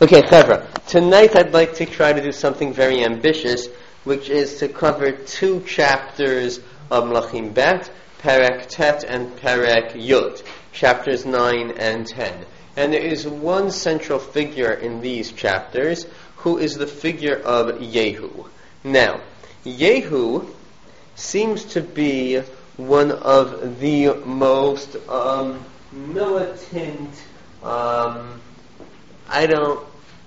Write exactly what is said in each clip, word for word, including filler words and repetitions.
Okay, Chevra, tonight I'd like to try to do something very ambitious, which is to cover two chapters of Melachim Bet, Perek Tet and Perek Yud, chapters nine and ten. And there is one central figure in these chapters, who is the figure of Yehu. Now, Yehu seems to be one of the most um, militant, um, I don't,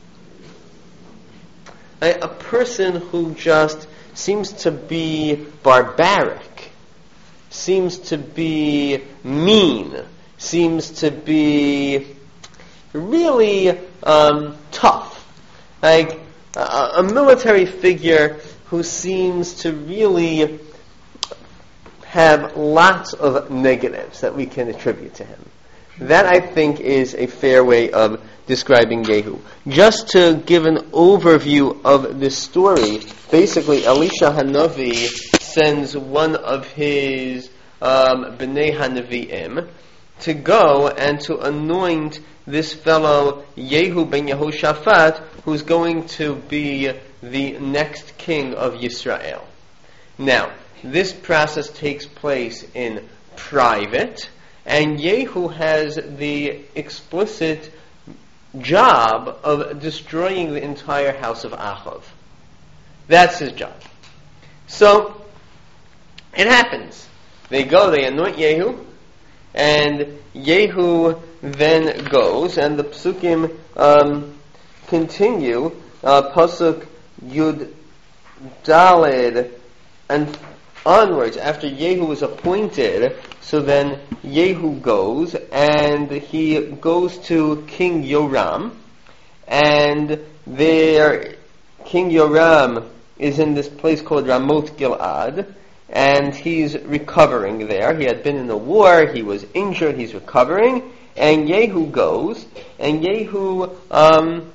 a, a person who just seems to be barbaric, seems to be mean, seems to be really um, tough. Like a, a military figure who seems to really have lots of negatives that we can attribute to him. That, I think, is a fair way of describing Yehu. Just to give an overview of this story, basically Elisha Hanavi sends one of his um, Bnei Hanaviim to go and to anoint this fellow Yehu ben Yehoshaphat, who's going to be the next king of Yisrael. Now, this process takes place in private, and Yehu has the explicit job of destroying the entire house of Achav. That's his job. So, it happens. They go, they anoint Yehu, and Yehu then goes, and the psukim um, continue, uh, pasuk Yud Daled, and onwards, after Yehu is appointed, so then Yehu goes, and he goes to King Yoram, and there, King Yoram is in this place called Ramoth Gilad, and he's recovering there. He had been in a war, he was injured, he's recovering, and Yehu goes, and Yehu um,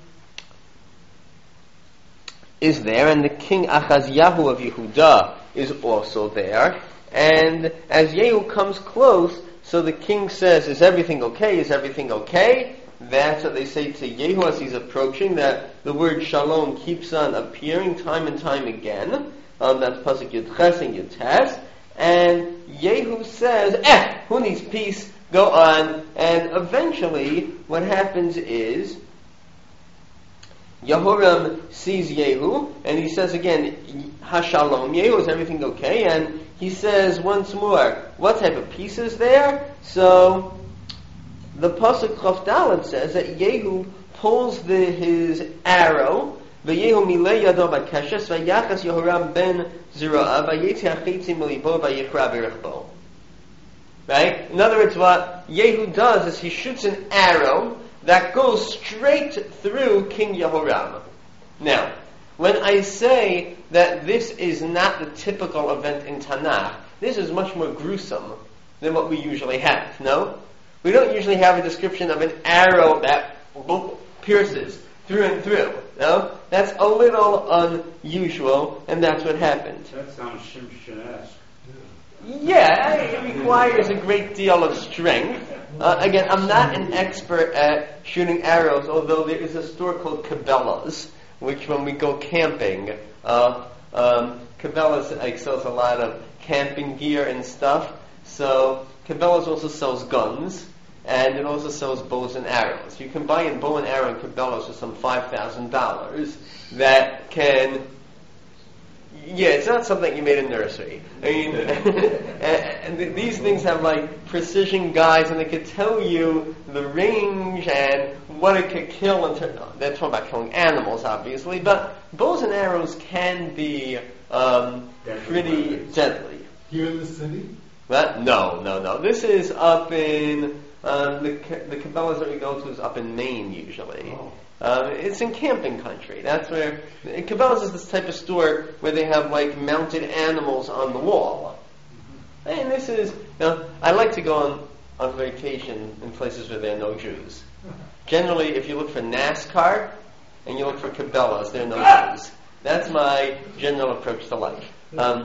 is there, and the King Achaziyahu of Yehudah is also there, and as Yehu comes close, so the king says, is everything okay, is everything okay? That's what they say to Yehu as he's approaching, that the word shalom keeps on appearing time and time again. Um, that's pasuk Yud Ches and Yud Tes, and Yehu says, eh, who needs peace? Go on. And eventually, what happens is, Yehoram sees Yehu, and he says again, Hashalom, Yehu, is everything okay? And he says once more, what type of peace is there? So, the pasuk Chof Dalet says that Yehu pulls the, his arrow, V'yehu milei yado b'keshes, v'yachas Yehoram ben Zerah, v'yetzi achitzim milibo, v'yichra b'rechbo. Right? In other words, what Yehu does is he shoots an arrow that goes straight through King Yehoram. Now, when I say that this is not the typical event in Tanakh, this is much more gruesome than what we usually have, no? We don't usually have a description of an arrow that pierces through and through, no? That's a little unusual, and that's what happened. That sounds Shimshon-esque. Yeah, it requires a great deal of strength. Uh, again, I'm not an expert at shooting arrows, although there is a store called Cabela's, which when we go camping, uh, um, Cabela's like, sells a lot of camping gear and stuff. So Cabela's also sells guns, and it also sells bows and arrows. You can buy a bow and arrow in Cabela's for some five thousand dollars that can... Yeah, it's not something you made in nursery. I mean, and th- these things have like precision guides, and they could tell you the range and what it could kill. And ter- no, they're talking about killing animals, obviously, but bows and arrows can be um, pretty deadly. Here in the city? What? No, no, no. This is up in um, the the Cabela's that we go to is up in Maine usually. Oh. Um, it's in camping country. That's where Cabela's is this type of store where they have like mounted animals on the wall. And this is, you know, I like to go on, on vacation in places where there are no Jews. Generally, if you look for NASCAR and you look for Cabela's, there are no Jews. That's my general approach to life. Um,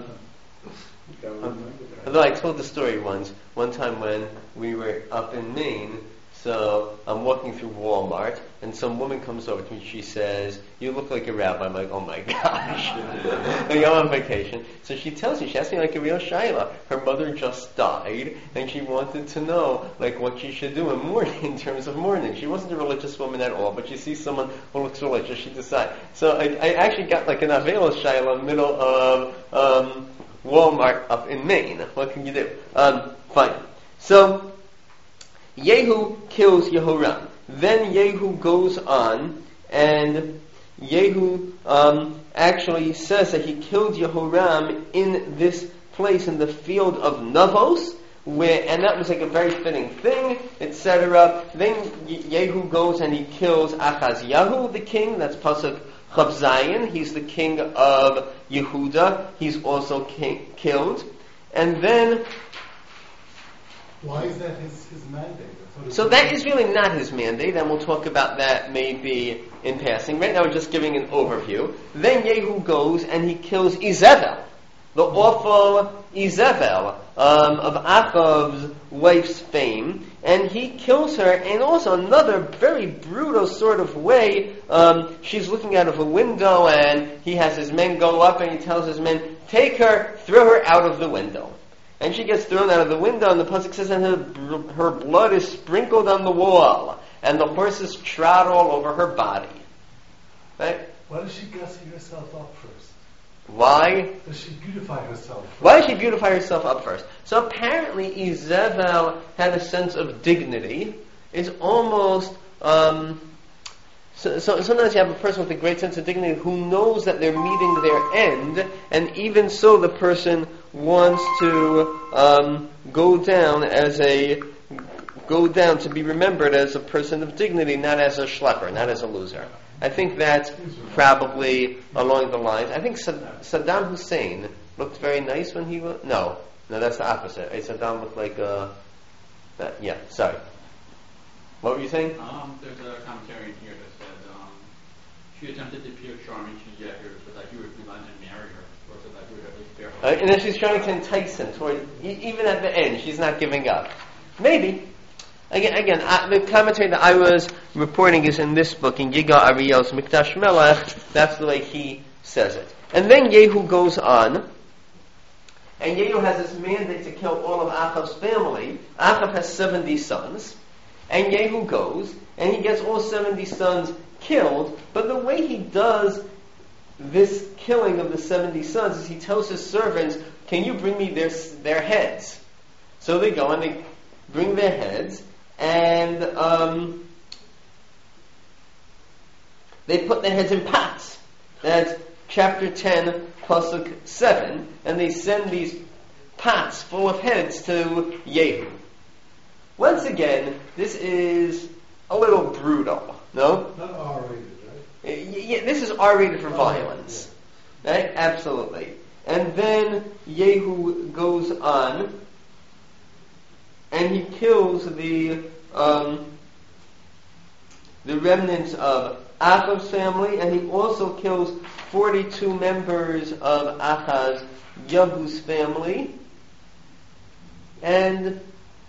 um, although I told the story once, one time when we were up in Maine. So I'm walking through Walmart, and some woman comes over to me. She says, "You look like a rabbi." I'm like, "Oh my gosh!" Like, I'm on vacation. So she tells me, she asked me like a real shayla. Her mother just died, and she wanted to know like what she should do in mourning, in terms of mourning. She wasn't a religious woman at all, but she sees someone who looks religious. She decides. So I, I actually got like an avela shayla in the middle of um, Walmart up in Maine. What can you do? Um, fine. So Yehu kills Yehoram. Then Yehu goes on, and Yehu um, actually says that he killed Yehoram in this place in the field of Navos, where, and that was like a very fitting thing, et cetera. Then Yehu goes and he kills Achaziyahu, the king. That's Pasuk Chav Zayin. He's the king of Yehuda. He's also king, killed. And then, why is that his, his mandate? So that is really not his mandate, and we'll talk about that maybe in passing. Right now we're just giving an overview. Then Yehu goes and he kills Izebel, the awful Izebel um, of Achav's wife's fame, and he kills her in also another very brutal sort of way. Um, she's looking out of a window, and he has his men go up, and he tells his men, "Take her, throw her out of the window." And she gets thrown out of the window, and the pasuk says, and her, her blood is sprinkled on the wall, and the horses trot all over her body. Right? Why does she gussy herself up first? Why? Does she beautify herself first? Why does she beautify herself up first? So apparently Izebel had a sense of dignity. It's almost... Um, So, so sometimes you have a person with a great sense of dignity who knows that they're meeting their end, and even so the person wants to um, go down as a go down to be remembered as a person of dignity, not as a schlepper, not as a loser. I think that's probably along the lines. I think Saddam Hussein looked very nice when he was... No, no, that's the opposite. Saddam looked like a... Uh, yeah, sorry. What were you saying? Um, there's a commentary in here that said um, she attempted to appear charming to Yehu so that he would relent and marry her, or so that he would at least bear her. Uh, and then she's trying to entice him toward, e- even at the end, she's not giving up. Maybe. Again, again, uh, the commentary that I was reporting is in this book, in Yigal Ariel's Mikdash Melech. That's the way he says it. And then Yehu goes on, and Yehu has this mandate to kill all of Achav's family. Achav has seventy sons. And Yehu goes, and he gets all seventy sons killed, but the way he does this killing of the seventy sons is he tells his servants, "Can you bring me their, their heads?" So they go and they bring their heads, and um, they put their heads in pots. That's chapter ten, pasuk seven, and they send these pots full of heads to Yehu. Once again, this is a little brutal, no? Not R-rated, right? Yeah, this is R-rated for violence. Right? Absolutely. And then Yehu goes on, and he kills the um, the remnants of Achav's family, and he also kills forty-two members of Achaz, Yahu's family, and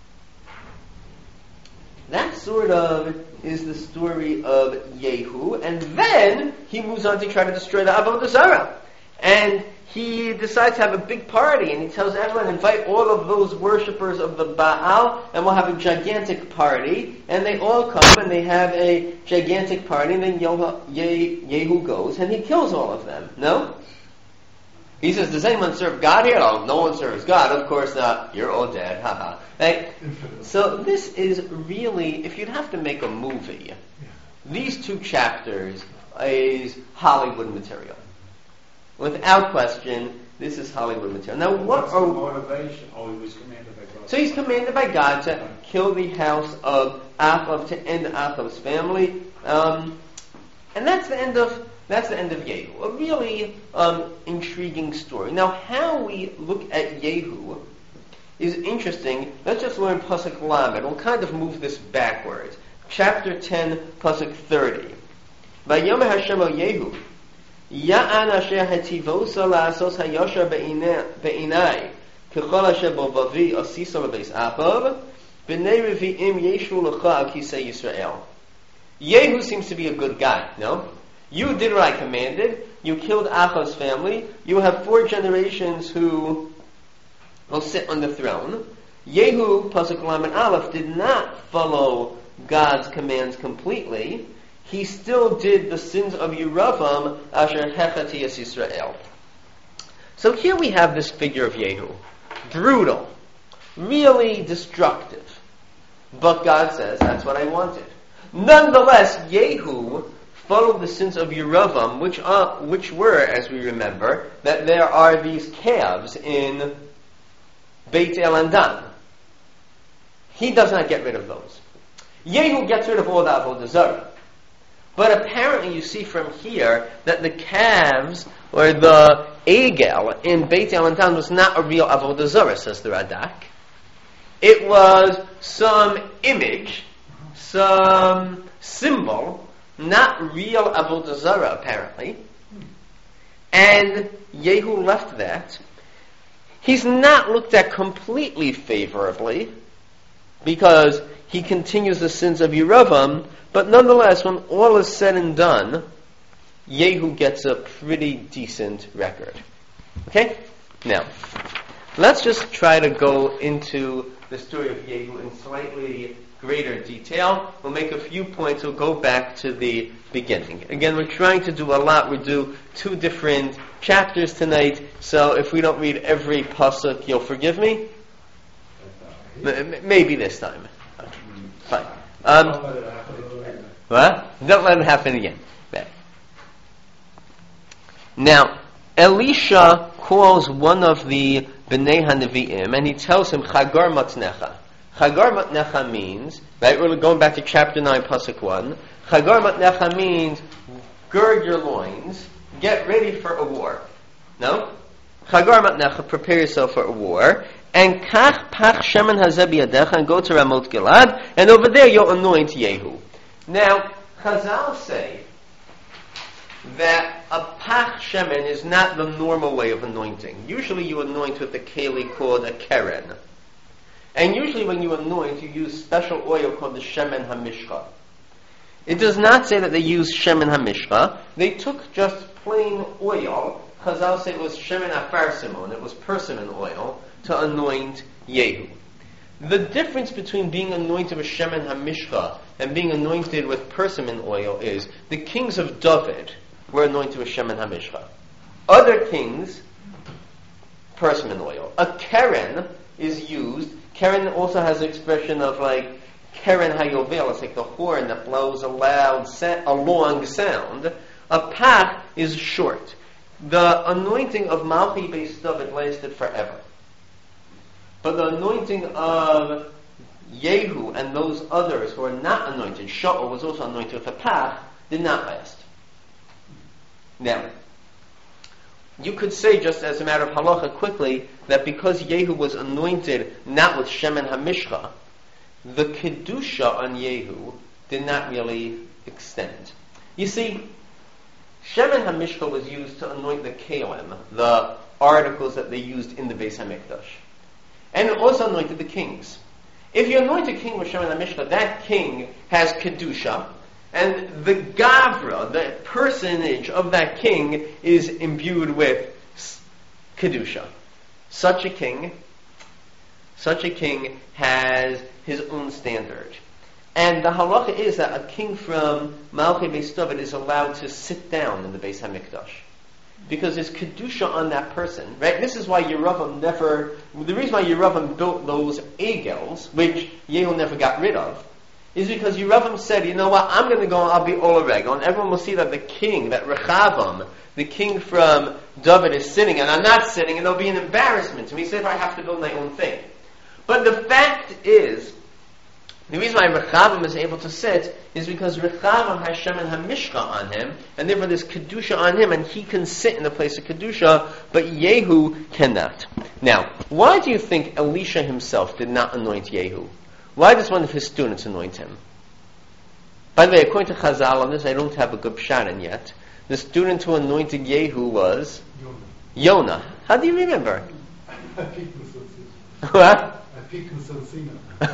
that sort of is the story of Yehu, and then he moves on to try to destroy the Avodah Zarah. And he decides to have a big party, and he tells everyone, invite all of those worshippers of the Baal, and we'll have a gigantic party. And they all come, and they have a gigantic party, and then Yehu goes, and he kills all of them. No? He says, does anyone serve God here? Oh, no one serves God. Of course not. You're all dead. Haha. Right? So this is really, if you'd have to make a movie, yeah. These two chapters is Hollywood material. Without question, this is Hollywood material. Now, what What's are the motivation? Oh, he was commanded by God. So he's commanded by God to kill the house of Achav, to end Achav's family, um, and that's the end of that's the end of Yehu. A really um, intriguing story. Now, how we look at Yehu is interesting. Let's just learn pasuk Lamed. We'll kind of move this backwards. Chapter ten, pasuk thirty. Vayomer Hashem el Yehu. Ya'an asher hetivosa la'asos hayosher be'inai kechol asher bo vavi asisa lebeis Achav B'nei Revi'im Yeshu L'cha Al Kisei Yisrael. Yehu seems to be a good guy, no? You did what I commanded. You killed Achav's family. You have four generations who will sit on the throne. Yehu, Pasuk Lamed Aleph, did not follow God's commands completely. He still did the sins of Yeravam, Asher Hechatiyas Yisrael. So here we have this figure of Yehu. Brutal. Really destructive. But God says, that's what I wanted. Nonetheless, Yehu followed the sins of Yeravam, which are, which were, as we remember, that there are these calves in Beit El and Dan. He does not get rid of those. Yehu gets rid of all the Avodah Zarah. But apparently you see from here that the calves, or the Egel in Beit El and Dan was not a real Avodah Zarah, says the Radak. It was some image, some symbol, not real Avodah Zarah apparently. And Yehu left that. He's not looked at completely favorably, because he continues the sins of Yeravam, but nonetheless, when all is said and done, Yehu gets a pretty decent record. Okay? Now, let's just try to go into the story of Yehu in slightly greater detail. We'll make a few points. We'll go back to the beginning. Again, we're trying to do a lot. We do two different chapters tonight, so if we don't read every pasuk, you'll forgive me? M- maybe this time. Fine. Um, what? Don't let it happen again. Now, Elisha calls one of the Bnei HaNevi'im, and he tells him, Chagar Matnecha. Chagar Matnecha means, right, we're going back to chapter nine, pasuk one. Chagar Matnecha means, gird your loins, get ready for a war. No? Chagar Matnecha, prepare yourself for a war. And Kach Pach Shemen Hazeh Biyadecha, and go to Ramot Gilad, and over there you'll anoint Yehu. Now, Chazal say that a Pach Shemen is not the normal way of anointing. Usually you anoint with a keli called a keren. And usually when you anoint, you use special oil called the Shemen HaMishcha. It does not say that they use Shemen HaMishcha. They took just plain oil. Chazal say it was Shemen Afar Simon, it was persimmon oil, to anoint Yehu. The difference between being anointed with Shemen HaMishcha and being anointed with persimmon oil is the kings of David were anointed with Shemen HaMishcha. Other kings, persimmon oil. A keren is used. Keren also has the expression of like keren hayovel. It's like the horn that blows a loud, sa- a long sound. A pach is short. The anointing of Malchi Beis David lasted forever. But the anointing of Yehu and those others who are not anointed, Shaul was also anointed with a pach, did not last. Now, you could say, just as a matter of halacha quickly, that because Yehu was anointed not with Shemen HaMishcha, the Kedusha on Yehu did not really extend. You see, Shemen HaMishcha was used to anoint the Kalim, the articles that they used in the Beis HaMikdash. And it also anointed the kings. If you anoint a king with Shemen HaMishcha, that king has Kedusha, and the Gavra, the personage of that king, is imbued with Kedusha. Such a king, such a king has his own standard. And the halacha is that a king from Malchei Beis David is allowed to sit down in the Beis HaMikdash. Because there's Kedusha on that person, right? This is why Yeravam never, the reason why Yeravam built those Egels, which Yehu never got rid of, is because Yeravam said, you know what, I'm going to go and I'll be Olareg, and everyone will see that the king, that Rechavam, the king from David is sitting, and I'm not sitting, and it'll be an embarrassment to me, so if I have to build my own thing. But the fact is, the reason why Rechavam is able to sit is because Rechavam has Shemen HaMishcha on him, and therefore there's Kedusha on him, and he can sit in the place of Kedusha, but Yehu cannot. Now, why do you think Elisha himself did not anoint Yehu? Why does one of his students anoint him? By the way, according to Chazal on this, I don't have a good pshat in yet. The student who anointed Yehu was Yonah. How do you remember? I think it was What? I Pikum Sonsina.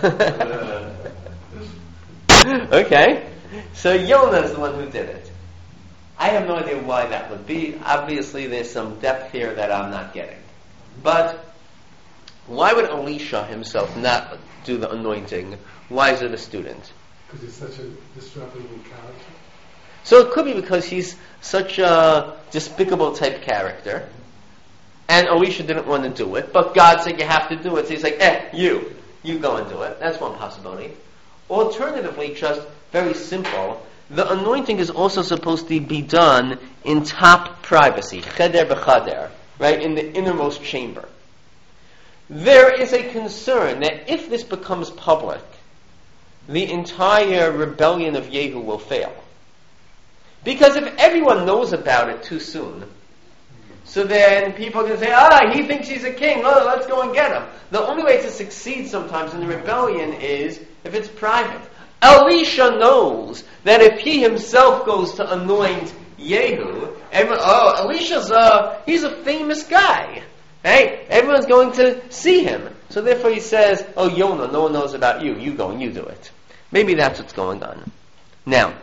Okay, so Yonah is the one who did it. I have no idea why that would be. Obviously, there's some depth here that I'm not getting. But why would Elisha himself not do the anointing? Why is it a student? Because he's such a disreputable character. So it could be because he's such a despicable type character, and Elisha didn't want to do it, but God said you have to do it. So he's like, eh, you, you go and do it. That's one possibility. Alternatively, just very simple, the anointing is also supposed to be done in top privacy, cheder b'chader, right, in the innermost chamber. There is a concern that if this becomes public, the entire rebellion of Yehu will fail. Because if everyone knows about it too soon, so then people can say, ah, he thinks he's a king, oh, let's go and get him. The only way to succeed sometimes in the rebellion is if it's private. Elisha knows that if he himself goes to anoint Yehu, everyone, oh, Elisha's a, he's a famous guy. Right? Everyone's going to see him. So therefore he says, oh, Yonah, no one knows about you. You go and you do it. Maybe that's what's going on. Now,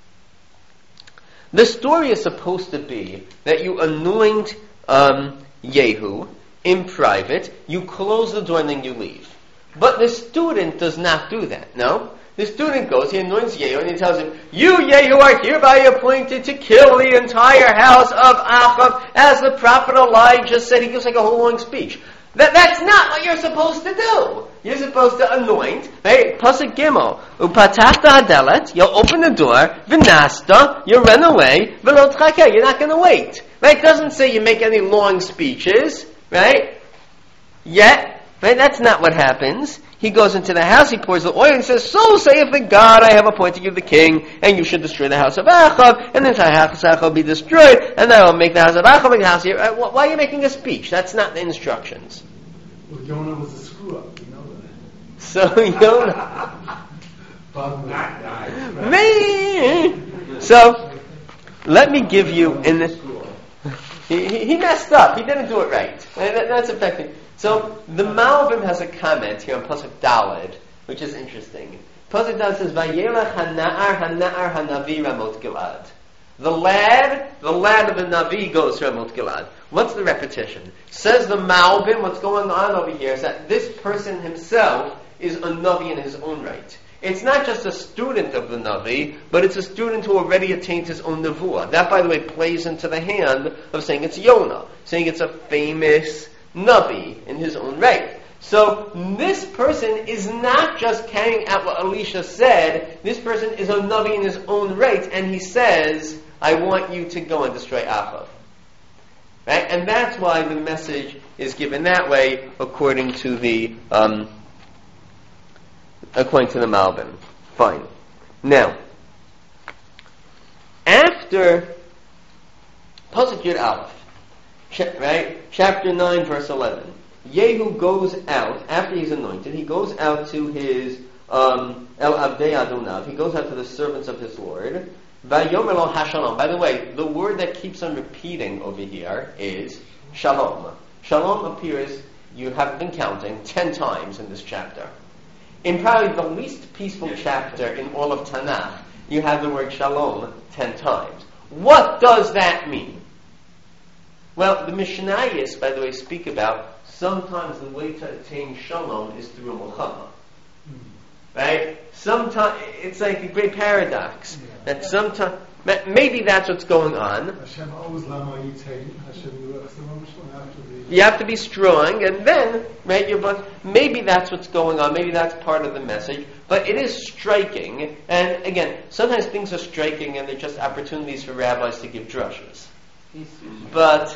the story is supposed to be that you anoint um, Yehu in private, you close the door and then you leave. But the student does not do that, no? The student goes, he anoints Yehu, and he tells him, you, Yehu, are hereby appointed to kill the entire house of Achav, as the prophet Elijah said. He gives like a whole long speech. That, that's not what you're supposed to do. You're supposed to anoint, right? Pasuk Gimel, upatachta hadelet, you'll open the door, v'nasta, you'll run away, v'lo tchakeh, you're not going to wait. Right? It doesn't say you make any long speeches, right? Yet, right? That's not what happens. He goes into the house, he pours the oil, and says, so saith the God, I have appointed you the king, and you should destroy the house of Achav, and the entire house of Achav will be destroyed, and I will make the house of Achav make the house here. Uh, why are you making a speech? That's not the instructions. Well, Yonah was a screw-up, you know that. So, Yonah... Me! So, let me give you... in the, he, he, he messed up. He didn't do it right. That, that's affecting... So, the Malbim has a comment here on Pasuk Daled, which is interesting. Pasuk Daled says, Vayelach hana'ar hana'ar hanavi Ramot Gilad. The lad, the lad of the Navi goes to Ramot Gilad. What's the repetition? Says the Malbim, what's going on over here is that this person himself is a Navi in his own right. It's not just a student of the Navi, but it's a student who already attained his own Nevuah. That, by the way, plays into the hand of saying it's Yonah, saying it's a famous Navi in his own right. So this person is not just carrying out what Elisha said. This person is a Navi in his own right, and he says, I want you to go and destroy Achav. Right? And that's why the message is given that way, according to the um, according to the Malbim. Fine. Now, after Pasuk Yud Aleph, right? Chapter nine, verse eleven. Yehu goes out, after he's anointed, he goes out to his um, El Abdei Adonav, he goes out to the servants of his Lord. Vayomer lo hashalom. By the way, the word that keeps on repeating over here is shalom. Shalom appears, you haven't been counting, ten times in this chapter. In probably the least peaceful chapter in all of Tanakh, you have the word shalom ten times. What does that mean? Well, the Mishnayos, by the way, speak about sometimes the way to attain shalom is through a milchama. Right? Sometimes it's like a great paradox. Yeah. That sometimes maybe that's what's going on. You have to be strong, and then right, you're, maybe that's what's going on. Maybe that's part of the message. But it is striking, and again, sometimes things are striking, and they're just opportunities for rabbis to give drushes. But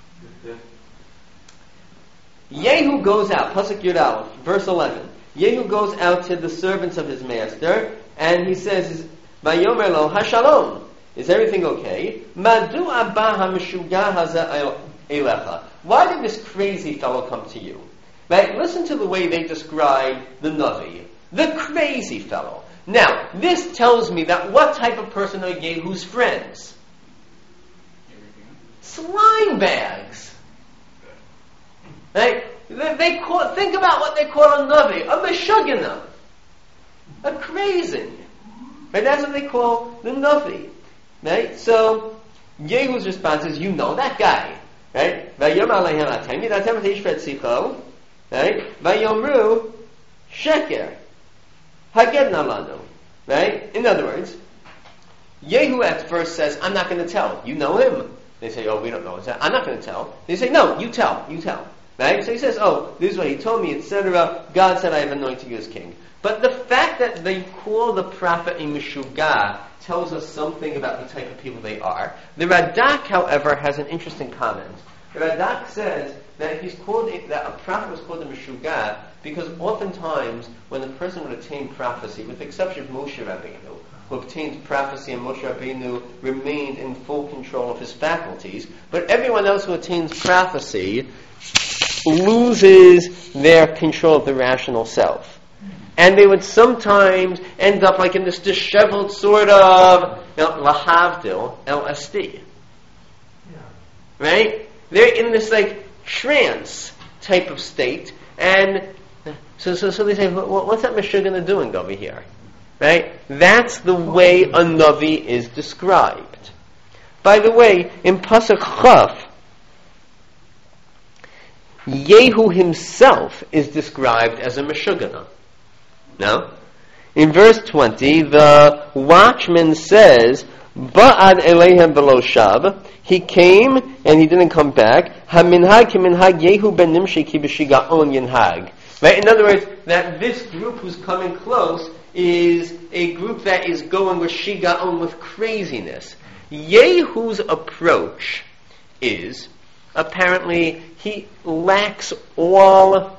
Yehu goes out, Pasuk Yud Aleph, verse eleven. Yehu goes out to the servants of his master, and he says, Vayomer lo hashalom. Is everything okay? Madu abba ha'meshuga haza elecha. Why did this crazy fellow come to you? Right? Listen to the way they describe the Navi. The crazy fellow. Now, this tells me that what type of person are Yehu's friends? Slime bags. Right? They, they call, think about what they call a Navi, a Meshugana, a crazy. Right? That's what they call the Navi. Right? So, Yehu's response is, you know that guy. Right? Vayom aleihem atem, yidatem v'tishvet sicho. Right? Vayomru sheker. Haged nalanu. Right? In other words, Yehu at first says, I'm not going to tell. You know him. They say, oh, we don't know. I'm not going to tell. They say, no, you tell. You tell. Right? So he says, oh, this is what he told me, et cetera. God said, I have anointed you as king. But the fact that they call the prophet a Meshugah tells us something about the type of people they are. The Radak, however, has an interesting comment. The Radak says that he's called a, that a prophet was called a Meshugah because oftentimes when a person would attain prophecy, with the exception of Moshe Rabbeinu, who obtained prophecy and Moshe Rabbeinu remained in full control of his faculties, but everyone else who attains prophecy loses their control of the rational self. And they would sometimes end up like in this disheveled sort of, you know, lahavdil, L S D. Yeah. Right? They're in this like trance type of state, and so so, so they say, what's that Meshugana doing over here? Right? That's the way a Navi is described. By the way, in Pasuk Chaf, Yehu himself is described as a Meshugana. No? In verse twenty, the watchman says, Ba'ad Eleihem below Shab. He came and he didn't come back. HaMinhag kiminhag Yehu ben Nimshi ki b'shiga'on yinhag. Right? In other words, that this group who's coming close is a group that is going with shiga'on, with craziness. Yehu's approach is, apparently, he lacks all...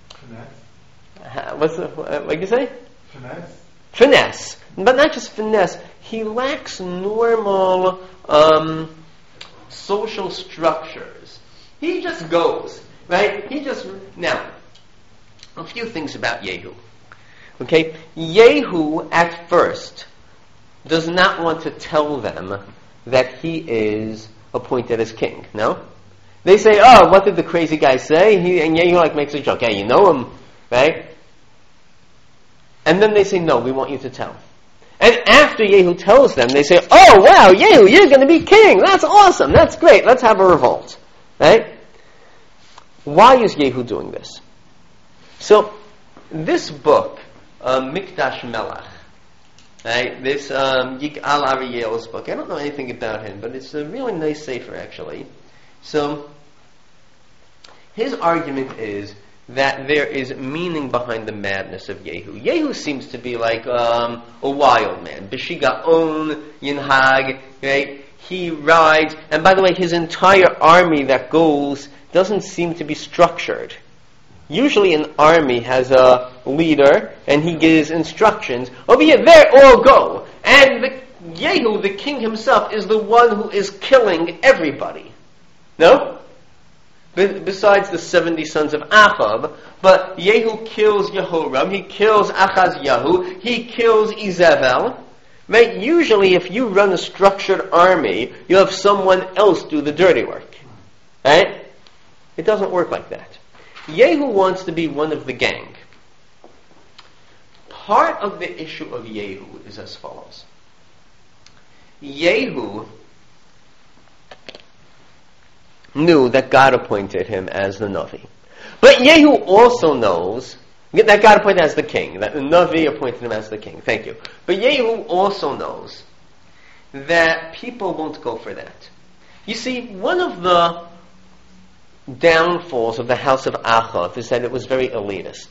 Finesse? What's the, what did you say? Finesse. Finesse. But not just finesse. He lacks normal um, social structures. He just goes. Right? He just... Now, a few things about Yehu. Okay, Yehu at first does not want to tell them that he is appointed as king. No, they say, "Oh, what did the crazy guy say?" He, and Yehu like makes a joke. Hey, you know him, right? And then they say, "No, we want you to tell." And after Yehu tells them, they say, "Oh, wow, Yehu, you're going to be king. That's awesome. That's great. Let's have a revolt." Right? Why is Yehu doing this? So, this book. Um, Mikdash Melach, right? This um, Yig'al Ariel's book. I don't know anything about him, but it's a really nice sefer, actually. So, his argument is that there is meaning behind the madness of Yehu. Yehu seems to be like um, a wild man. B'shiga'on yinhag, right? He rides, and by the way, his entire army that goes doesn't seem to be structured. Usually an army has a leader, and he gives instructions. Over here, there, all go. And the, Yehu, the king himself, is the one who is killing everybody. No? Be- besides the seventy sons of Achab. But Yehu kills Yehoram, he kills Achazyahu, he kills Izebel. Right? Usually if you run a structured army, you have someone else do the dirty work. Right? It doesn't work like that. Yehu wants to be one of the gang. Part of the issue of Yehu is as follows. Yehu knew that God appointed him as the Navi. But Yehu also knows that God appointed him as the king, that the Navi appointed him as the king. Thank you. But Yehu also knows that people won't go for that. You see, one of the downfalls of the house of Achav is that it was very elitist.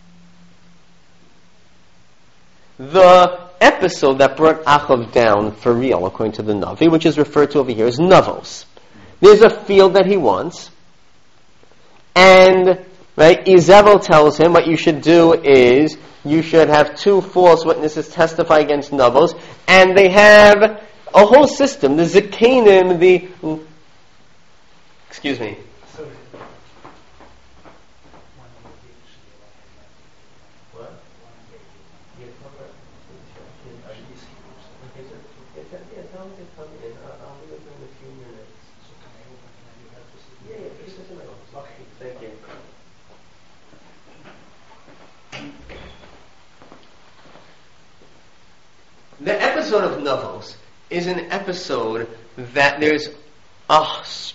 The episode that brought Achav down for real, according to the Navi, which is referred to over here, is Navos. There's a field that he wants, and right, Izebel tells him what you should do is you should have two false witnesses testify against Navos, and they have a whole system, the Zikanim, the excuse me. episode of Navos is an episode that there's a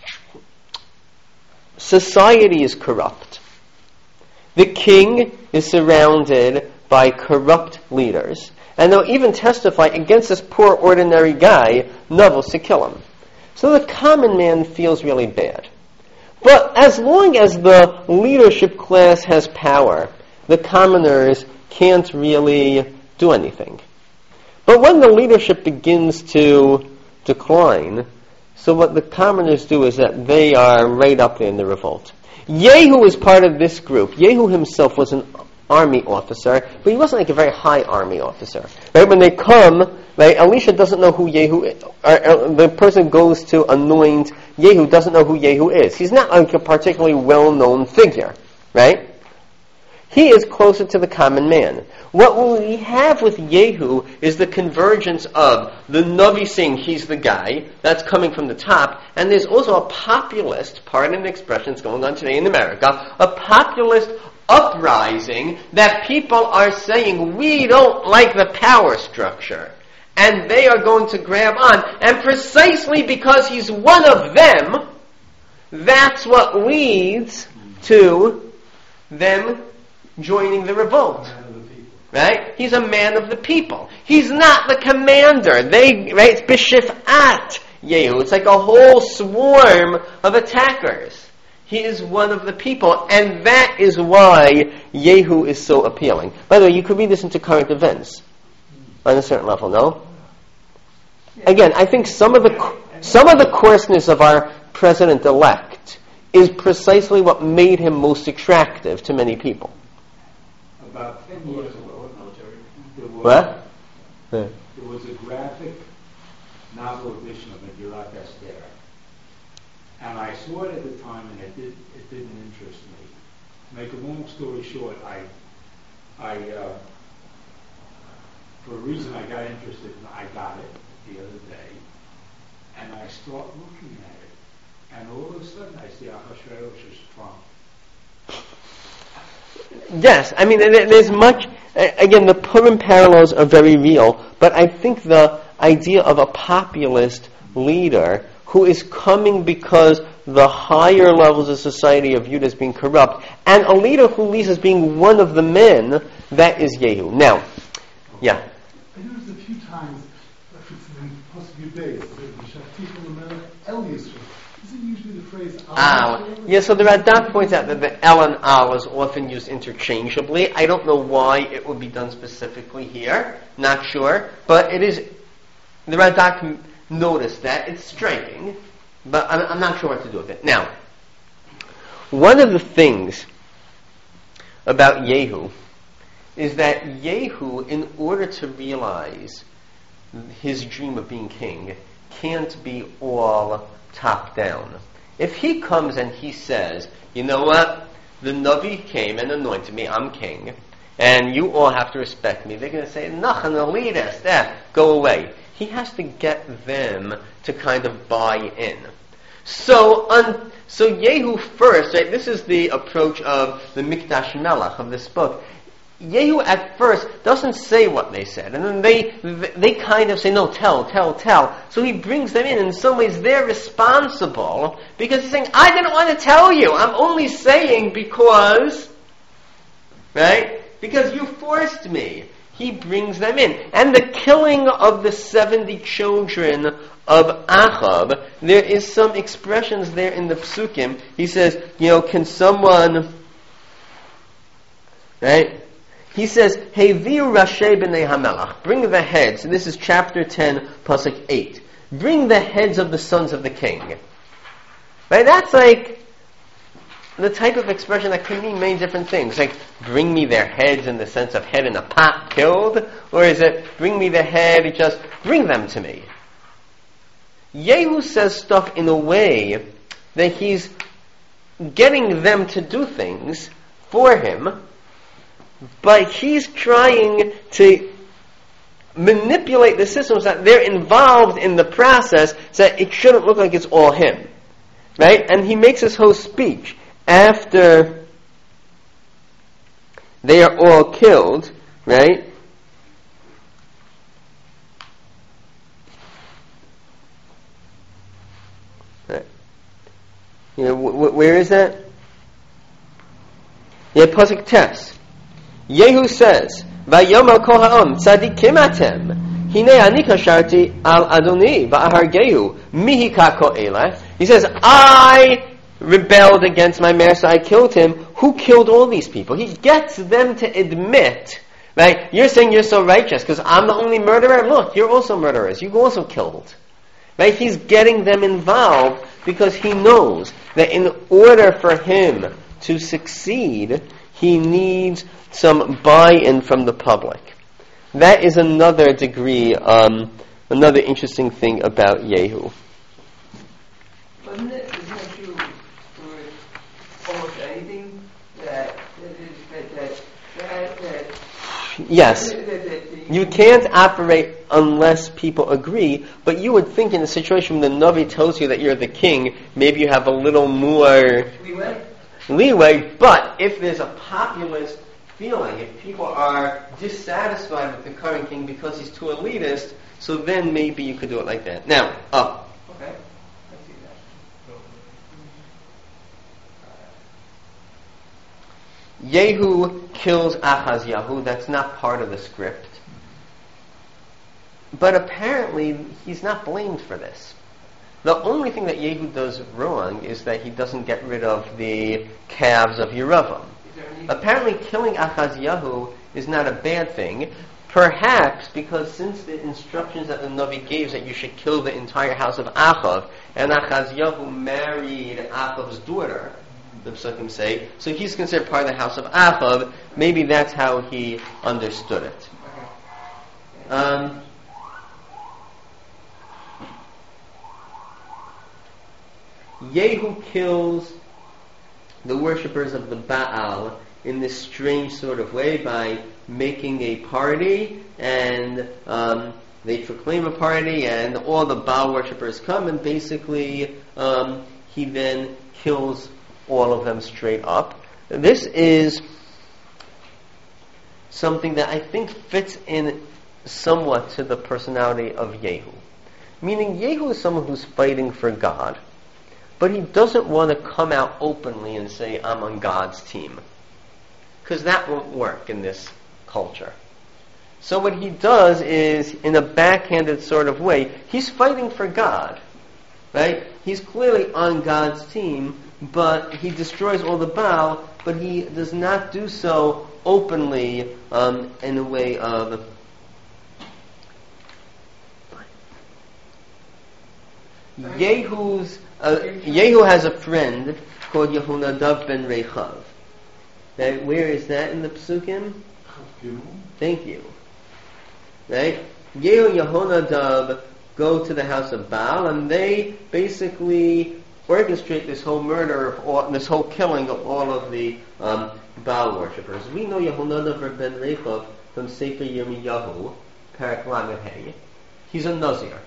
society is corrupt. The king is surrounded by corrupt leaders, and they'll even testify against this poor ordinary guy, Navos, to kill him. So the common man feels really bad. But as long as the leadership class has power, the commoners can't really do anything. But when the leadership begins to decline, so what the commoners do is that they are right up there in the revolt. Yehu is part of this group. Yehu himself was an army officer, but he wasn't like a very high army officer. Right? When they come, right, Elisha doesn't know who Yehu is. Or, or the person goes to anoint Yehu doesn't know who Yehu is. He's not like a particularly well-known figure, right? He is closer to the common man. What we have with Yehu is the convergence of the Navi saying he's the guy, that's coming from the top, and there's also a populist, pardon the expression that's going on today in America, a populist uprising that people are saying, we don't like the power structure. And they are going to grab on. And precisely because he's one of them, that's what leads to them joining the revolt. Right? He's a man of the people. He's not the commander. They, right? It's b'shifat Yehu. It's like a whole swarm of attackers. He is one of the people, and that is why Yehu is so appealing. By the way, you could read this into current events on a certain level, no? Again, I think some of the some of the coarseness of our president-elect is precisely what made him most attractive to many people. About ten years ago, there was, What? there was a graphic novel edition of Megillat Esther. And I saw it at the time, and it did it didn't interest me. To make a long story short, I, I, uh, for a reason I got interested, in, I got it the other day, and I start looking at it, and all of a sudden I see Ahasuerus' trump. Yes, I mean, there's much. Again, the Purim parallels are very real, but I think the idea of a populist leader who is coming because the higher levels of society are viewed as being corrupt, and a leader who leads as being one of the men, that is Yehu. Now, yeah. I noticed a few times, if it's in possibly days, Elias. Isn't usually the phrase Ah, yeah, so the Radak points out that the El and Al is often used interchangeably. I don't know why it would be done specifically here. Not sure. But it is, the Radak noticed that. It's striking, but I'm, I'm not sure what to do with it. Now, one of the things about Yehu is that Yehu, in order to realize his dream of being king, can't be all top down. If he comes and he says, you know what, the Navi came and anointed me, I'm king, and you all have to respect me, they're going to say, Nachan elitist, eh, go away. He has to get them to kind of buy in. So, un, so Yehu first, right, this is the approach of the Mikdash Melech of this book. Yehu at first doesn't say what they said, and then they they kind of say, no, tell, tell, tell. So he brings them in. In some ways, they're responsible because he's saying, I didn't want to tell you. I'm only saying because, right? Because you forced me. He brings them in. And the killing of the seventy children of Achab, there is some expressions there in the Psukim. He says, you know, can someone, right? He says, Heviu Rashi b'nei Hamelach, bring the heads, and this is chapter ten, pasuk eight. Bring the heads of the sons of the king. Right? That's like the type of expression that can mean many different things. Like, bring me their heads in the sense of head in a pot killed, or is it, bring me the head, just bring them to me. Yehu says stuff in a way that he's getting them to do things for him, but he's trying to manipulate the systems that they're involved in the process so that it shouldn't look like it's all him. Right? And he makes his whole speech after they are all killed, right? You know, wh- wh- where is that? Yeah, Pasuk Tes. Yehu says, "Vayomer kol ha'am tzadikim atem, hine ani kasharti al Adoni ba'ahargehu mihi kako eleh." He says, "I rebelled against my master. I killed him." Who killed all these people? He gets them to admit, right? You're saying you're so righteous because I'm the only murderer. Look, you're also murderers. You also killed, right? He's getting them involved because he knows that in order for him to succeed, he needs some buy-in from the public. That is another degree, um, another interesting thing about Yehu. Wasn't it, isn't it true for almost anything that, that, that, that, that Yes. that, that, that You can't operate unless people agree, but you would think in a situation when the Navi tells you that you're the king, maybe you have a little more leeway? leeway, but if there's a populist feeling, if people are dissatisfied with the current king because he's too elitist, so then maybe you could do it like that. Now, up. Okay, I see that. Yehu kills Achaziyahu. That's not part of the script. But apparently, he's not blamed for this. The only thing that Yehu does wrong is that he doesn't get rid of the calves of Yeravam. Apparently, killing Achaziyahu is not a bad thing. Perhaps because since the instructions that the Navi gave that you should kill the entire house of Achav, and Achaziyahu married Achav's daughter, the Psukim say, so he's considered part of the house of Achav. Maybe that's how he understood it. Um, Yehu kills the worshippers of the Baal in this strange sort of way by making a party, and um, they proclaim a party, and all the Baal worshippers come, and basically um, he then kills all of them straight up. This is something that I think fits in somewhat to the personality of Yehu. Meaning Yehu is someone who's fighting for God, but he doesn't want to come out openly and say, I'm on God's team. Because that won't work in this culture. So what he does is, in a backhanded sort of way, he's fighting for God. Right? He's clearly on God's team, but he destroys all the Baal, but he does not do so openly um, in a way of... Yehu's, uh, Yehu has a friend called Yehonadav ben Rechav. Right? Where is that in the Psukim? Thank you. Right? Yehu and Yehonadav go to the house of Baal, and they basically orchestrate this whole murder of all, this whole killing of all of the um, Baal worshippers. We know Yehonadav ben Rechav from Sefer Yirmiyahu, Parak Lamed Hey. He's a Nazir.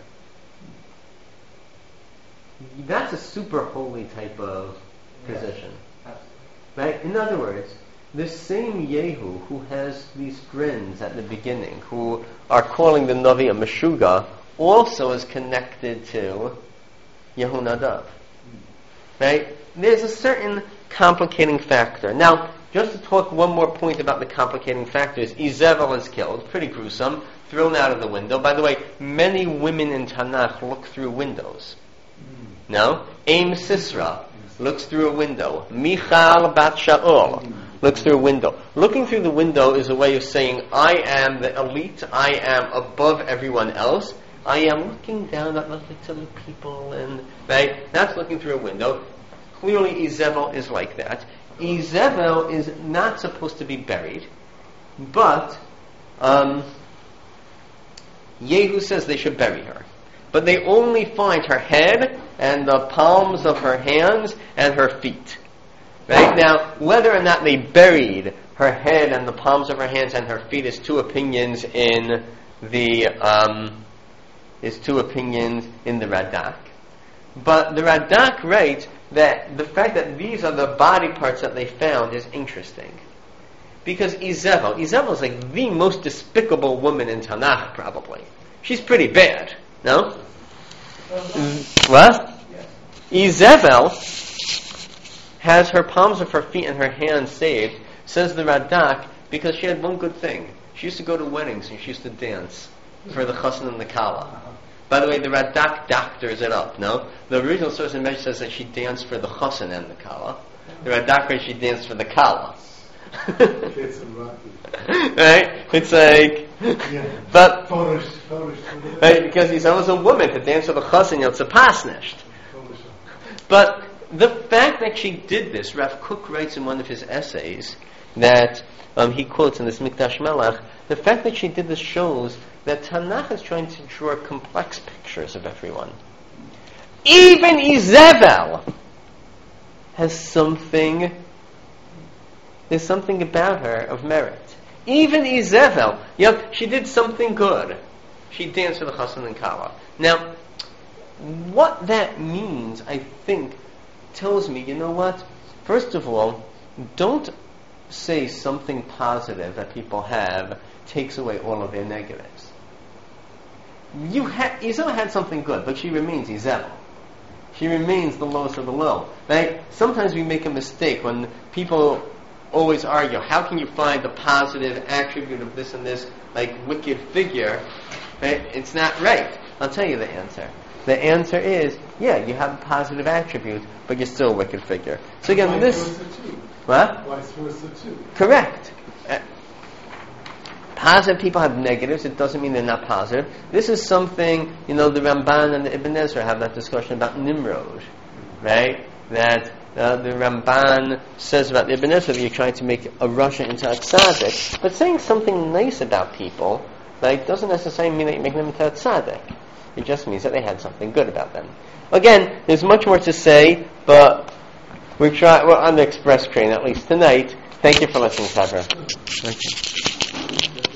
That's a super holy type of position. Yes, right? In other words, this same Yehu who has these friends at the beginning who are calling the Navi a Meshuga also is connected to Yehonadav. Right? There's a certain complicating factor. Now, just to talk one more point about the complicating factors, Izebel is killed, pretty gruesome, thrown out of the window. By the way, many women in Tanakh look through windows. No? Aim Sisra looks through a window. Michal bat Shaul looks through a window. Looking through the window is a way of saying, I am the elite, I am above everyone else, I am looking down at lovely little people, and right? That's looking through a window. Clearly Izebel is like that. Izebel is not supposed to be buried, but um, Yehu says they should bury her. But they only find her head and the palms of her hands and her feet. Right? Now, whether or not they buried her head and the palms of her hands and her feet is two opinions in the um, is two opinions in the Radak. But the Radak writes that the fact that these are the body parts that they found is interesting. Because Izebel, Izebel is like the most despicable woman in Tanakh, probably. She's pretty bad. No? What? Izebel has her palms of her feet and her hands saved, says the Radak, because she had one good thing. She used to go to weddings and she used to dance for the chassan and the kala. By the way, the Radak doctors it up, no? The original source in Medrash says that she danced for the chassan and the kala. The Radak says she danced for the kala. Right? It's like, Yeah. but, Polish, Polish, right, because he's almost a woman to dance for the chassan, you know, it's a pasnisht. But the fact that she did this, Rav Kook writes in one of his essays that um, he quotes in this Mikdash Melech, the fact that she did this shows that Tanakh is trying to draw complex pictures of everyone. Even Izebel has something, there's something about her of merit. Even Izebel, you know, she did something good. She danced for the chassan and kala. Now, what that means, I think, tells me, you know what? First of all, don't say something positive that people have takes away all of their negatives. You ha- Izebel had something good, but she remains Izebel. She remains the lowest of the low. Right? Sometimes we make a mistake when people always argue, how can you find the positive attribute of this and this, like, wicked figure? Right? It's not right. I'll tell you the answer. The answer is, yeah, you have a positive attribute, but you're still a wicked figure. So again, Vice this... versa too. What? Vice versa too. Correct. Uh, positive people have negatives. It doesn't mean they're not positive. This is something, you know, the Ramban and the Ibn Ezra have that discussion about Nimrod, right? That uh, the Ramban says about the Ibn Ezra that you're trying to make a Russia into a tzaddik, but saying something nice about people, like, doesn't necessarily mean that you're making them into a tzaddik. It just means that they had something good about them. Again, there's much more to say, but we try, we're on the express train, at least tonight. Thank you for listening, Tavra.